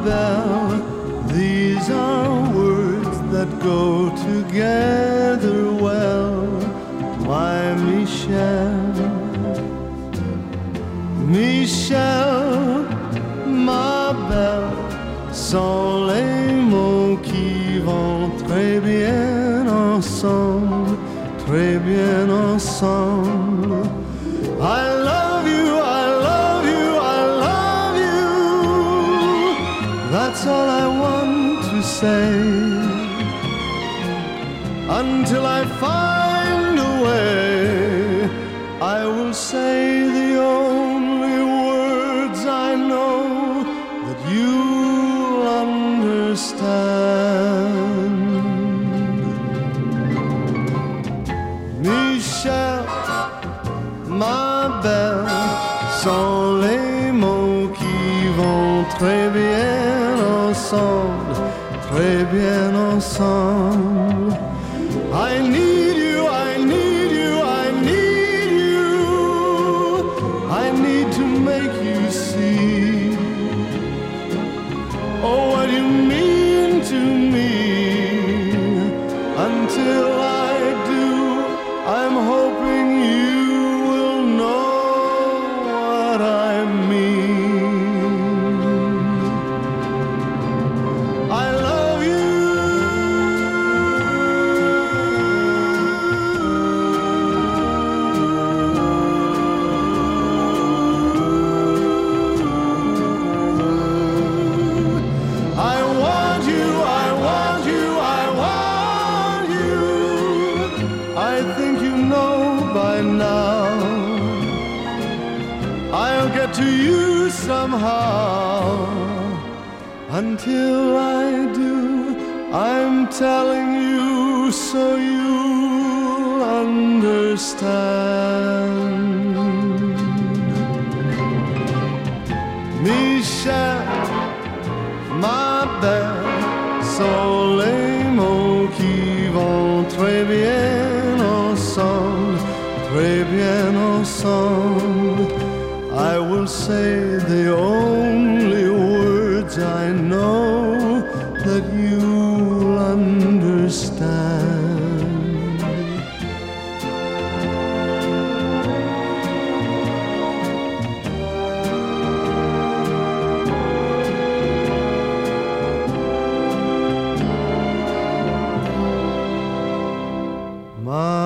belle, these are words that go together well. My Michel, Michel, ma belle, sont les mots qui vont très bien ensemble, très bien ensemble. I love you, I love you, I love you. That's all I want to say. Until I find a way, I will say the only words I know that you'll understand. Michel, ma belle, sont les mots qui vont très bien ensemble, très bien ensemble. I need you, I need you, I need you. I need to make you see, oh, what you mean to me. Until I do, I'm hoping you will know what I mean. I love you. I want you, I want you, I want you. I think you know by now. I'll get to you somehow. Until I do, I'm telling you so you'll understand. Michel, ma belle, sont les mots qui vont très bien ensemble, très bien ensemble. I will say the only words I know that you'll understand. My